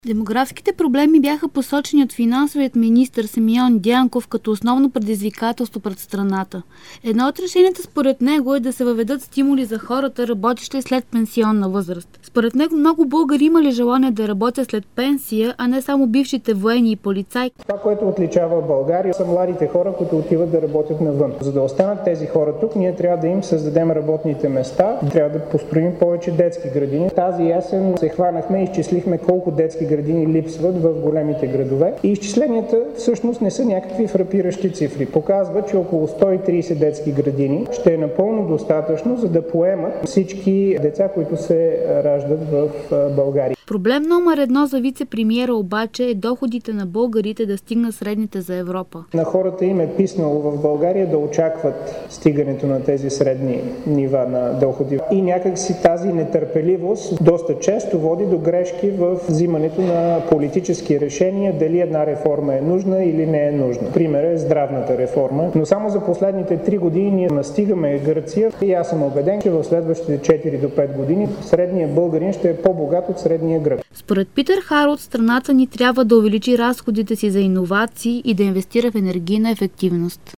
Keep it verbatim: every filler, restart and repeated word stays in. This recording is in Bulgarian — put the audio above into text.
Демографските проблеми бяха посочени от финансовият министър Симеон Дянков като основно предизвикателство пред страната. Едно от решенията според него е да се въведат стимули за хората, работещи след пенсионна възраст. Според него много българи имали желание да работят след пенсия, а не само бившите военни и полицаи. Това, което отличава България, са младите хора, които отиват да работят навън. За да останат тези хора тук, ние трябва да им създадем работните места, трябва да построим повече детски градини. Тази есен се хванахме и изчислихме колко детски градини липсват в големите градове. И изчисленията всъщност не са някакви фрапиращи цифри. Показва, че около сто и трийсет детски градини ще е напълно достатъчно, за да поемат всички деца, които се раждат в България. Проблем номер едно за вице-премиера обаче е доходите на българите да стигнат средните за Европа. На хората им е писнало в България да очакват стигането на тези средни нива на доходи. И някак си тази нетърпеливост доста често води до грешки в взимането на политически решения, дали една реформа е нужна или не е нужна. Пример е здравната реформа. Но само за последните три години ние настигаме Гърция и аз съм убеден, че в следващите четири до пет години средният българин ще е по-богат от средния грък. Според Питър Харот, страната ни трябва да увеличи разходите си за иновации и да инвестира в енергийна ефективност.